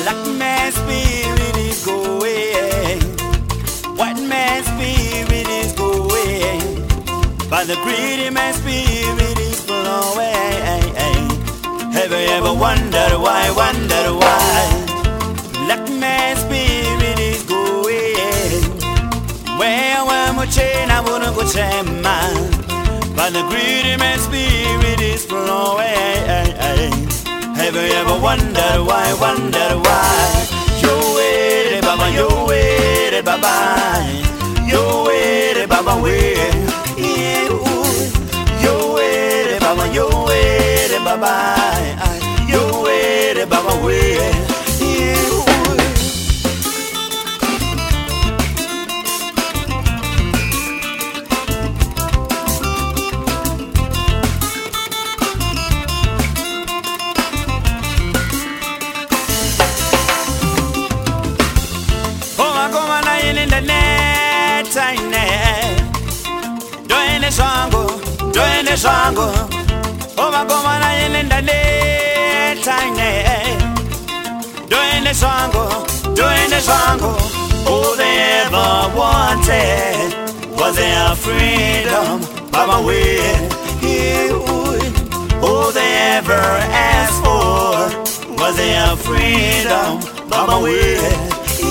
Black man's spirit is going, white man's spirit is going, but the greedy man's spirit is flowing. Have you ever wondered why, wondered why? Black man's spirit is going, where I'm a chain, I wouldn't go chain man, but the greedy man's spirit is flowing. Have you ever wondered why, wondered why? Yo way, Baba, yo way, Baba, yo way, Baba, way, yo way, Baba, yo way, Baba, yo way, Baba, way. Doing the song, oh my God, I ain't in the daytime. Doing the song, all they ever wanted was their freedom, Baba way. All they ever asked for was their freedom, Baba way.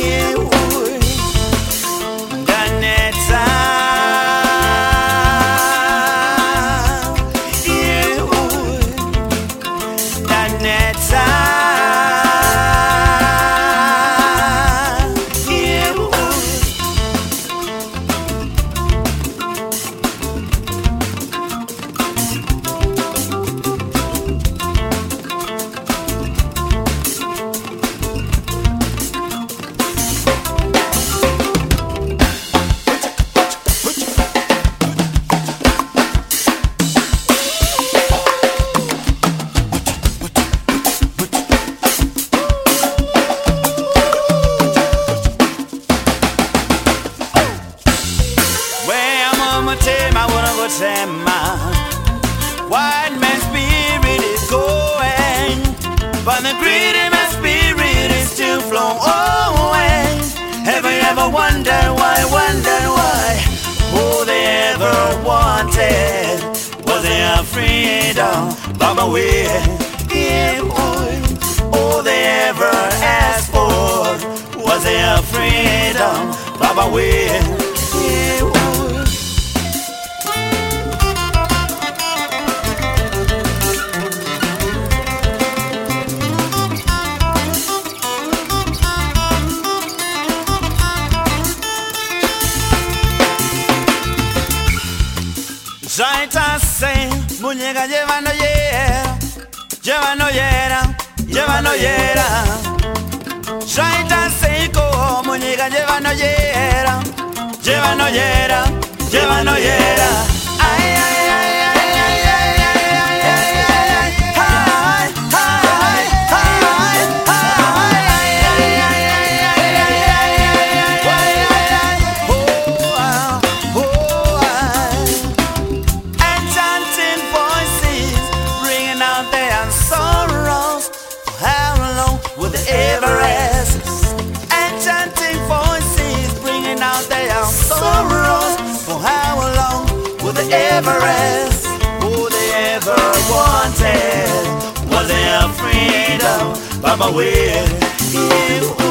White man's spirit is going, but the greedy man's spirit is still flowing. Have you ever wondered why, wondered why? All they ever wanted was their freedom, Baba way. All they ever asked for was their freedom, Baba way. Zaita say, muñeca lleva no yera, lleva no yera, lleva no yera. Zaita say, ko muñeca lleva no yera, lleva no yera, lleva no yera. Ay, ay, ay, ay, ay, ay, ay, ay, ay, ay, ay, Everest, all they ever wanted was their freedom, Baba way.